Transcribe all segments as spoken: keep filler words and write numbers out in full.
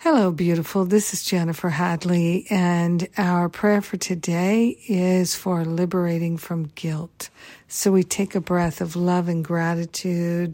Hello, beautiful. This is Jennifer Hadley, and our prayer for today is for liberating from guilt. So we take a breath of love and gratitude,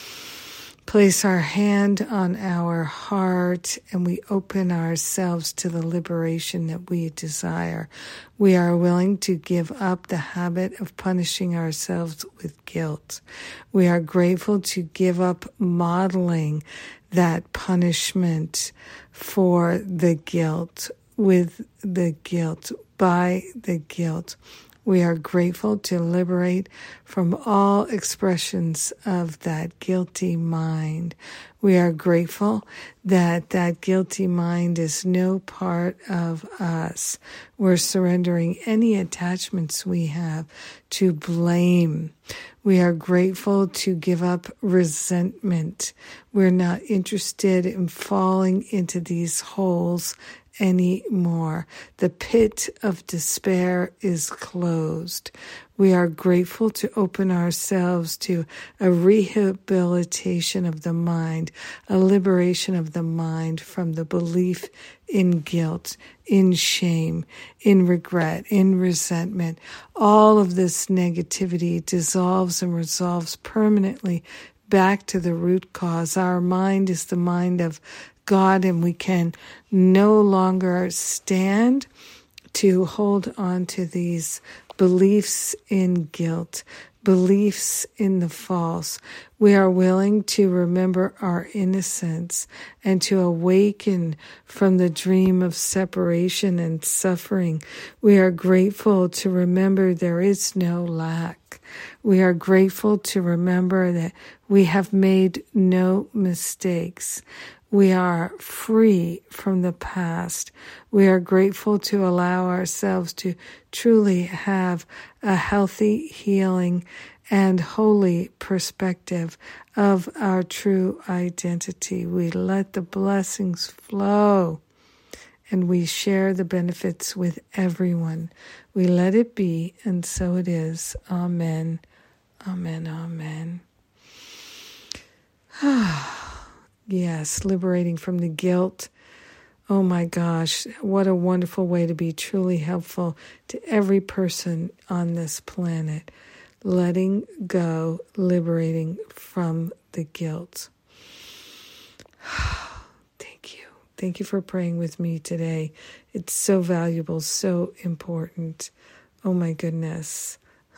place our hand on our heart, and we open ourselves to the liberation that we desire. We are willing to give up the habit of punishing ourselves with guilt. We are grateful to give up modeling that punishment for the guilt, with the guilt, by the guilt. We are grateful to liberate from all expressions of that guilty mind. We are grateful that that guilty mind is no part of us. We're surrendering any attachments we have to blame. We are grateful to give up resentment. We're not interested in falling into these holes anymore. The pit of despair is closed. We are grateful to open ourselves to a rehabilitation of the mind, a liberation of the mind from the belief in guilt, in shame, in regret, in resentment. All of this negativity dissolves and resolves permanently back to the root cause. Our mind is the mind of God, and we can no longer stand to hold on to these beliefs in guilt, beliefs in the false. We are willing to remember our innocence and to awaken from the dream of separation and suffering. We are grateful to remember there is no lack. We are grateful to remember that we have made no mistakes. We are free from the past. We are grateful to allow ourselves to truly have a healthy, healing, and holy perspective of our true identity. We let the blessings flow, and we share the benefits with everyone. We let it be, and so it is. Amen. Amen. Amen. Yes, liberating from the guilt. Oh my gosh, what a wonderful way to be truly helpful to every person on this planet. Letting go, liberating from the guilt. Thank you. Thank you for praying with me today. It's so valuable, so important. Oh my goodness.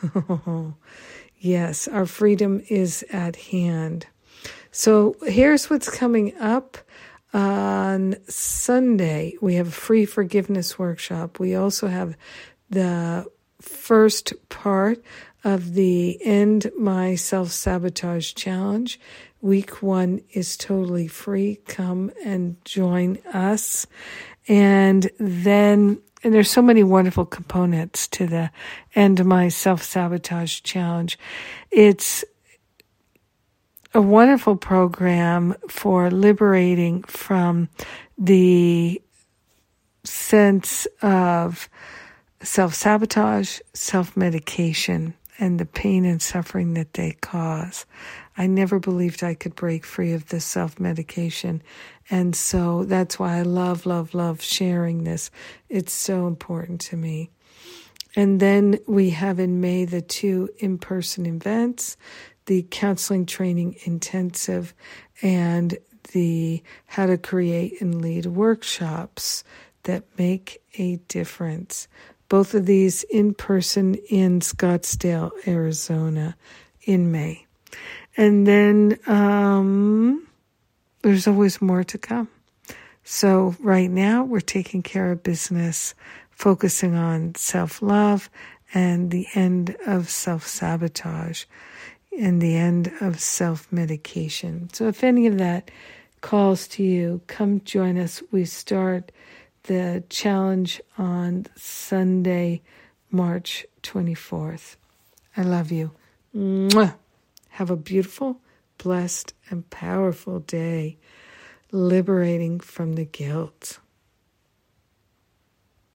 Yes, our freedom is at hand. So here's what's coming up. On Sunday, we have a free forgiveness workshop. We also have the first part of the End My Self-Sabotage Challenge. Week one is totally free. Come and join us. And then, and there's so many wonderful components to the End My Self-Sabotage Challenge. It's a wonderful program for liberating from the sense of self-sabotage, self-medication, and the pain and suffering that they cause. I never believed I could break free of this self-medication. And so that's why I love, love, love sharing this. It's so important to me. And then we have in May the two in-person events, the Counseling Training Intensive and the How to Create and Lead workshops that make a difference. Both of these in person in Scottsdale, Arizona in May. And then um, there's always more to come. So right now we're taking care of business, focusing on self-love and the end of self-sabotage and the end of self-medication. So if any of that calls to you, come join us. We start the challenge on Sunday, March twenty-fourth. I love you. Mwah. Have a beautiful, blessed, and powerful day, liberating from the guilt.